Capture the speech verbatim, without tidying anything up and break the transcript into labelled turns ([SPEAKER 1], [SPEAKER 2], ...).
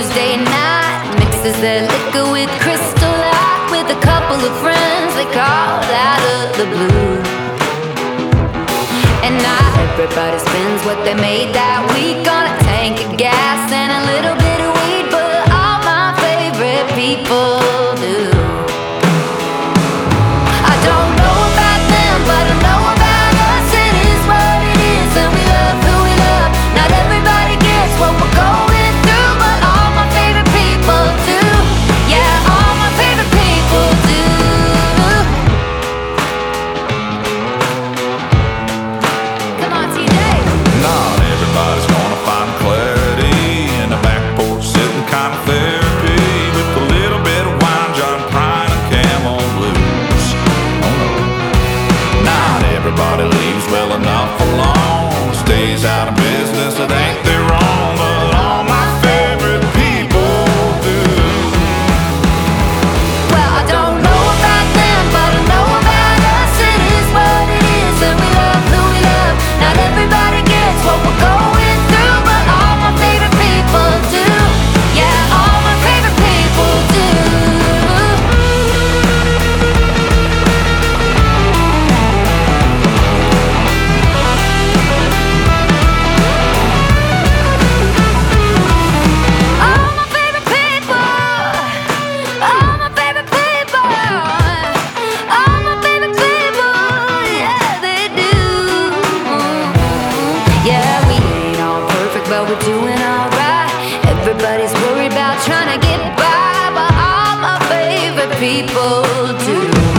[SPEAKER 1] parties day and night, mixes their liquor with Crystal Light with a couple of friends they call out of the blue. And now everybody spends what they made that week on a tank of gas and a little bit of weed, but all my favorite people do. I don't know about them, but I know about us. It is what it is, and we love who we love. Not everybody gets what we're going through, but all my favorite people do. Yeah, all my favorite people do. Come on, T J.
[SPEAKER 2] Not everybody's gonna find clarity in the back porch sitting kind of therapy with a little bit of wine, John Prine and Camel Blues. Oh no. Not everybody leaves well enough alone, stays out of business, it ain't their wrong, but all my favorite people do.
[SPEAKER 1] Well, I don't know about them, but I know about us. It is what it is, and we love who we love. Not everybody gets what we're going through, but all my favorite people do. Yeah, all my favorite people do. All my favorite people. All my favorite people. All my favorite people. Yeah, they do. Yeah, we ain't all perfect, but we're doing alright. Everybody's worried about trying to get by, but all my favorite people do.